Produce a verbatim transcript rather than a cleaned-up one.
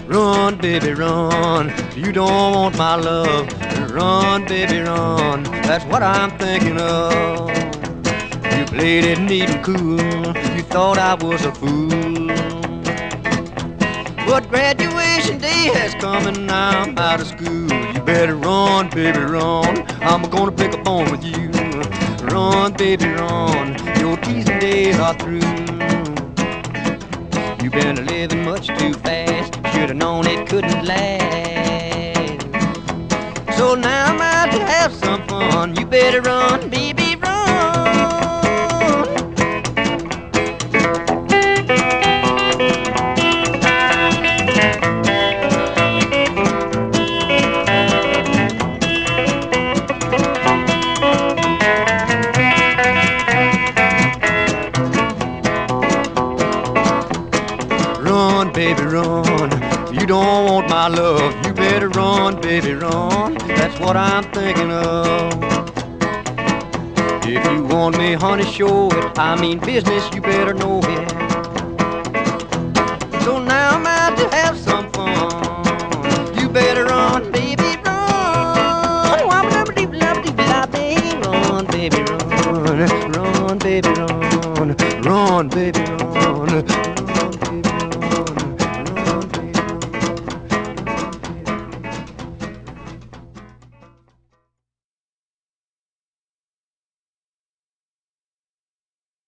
Run, baby, run. You don't want my love. Run, baby, run. That's what I'm thinking of. You played it neat and cool. You thought I was a fool. But graduation day has come and now I'm out of school. You better run, baby, run. I'm gonna pick a bone with you. Run, baby, run. Your teasing days are through. You've been living much too fast. Should've known it couldn't last. So now I'm out to have some fun. You better run, baby, run. Run, baby, run. You don't want my love. You better run, baby, run. That's what I'm thinking of. If you want me, honey, show it. I mean business, you better know it.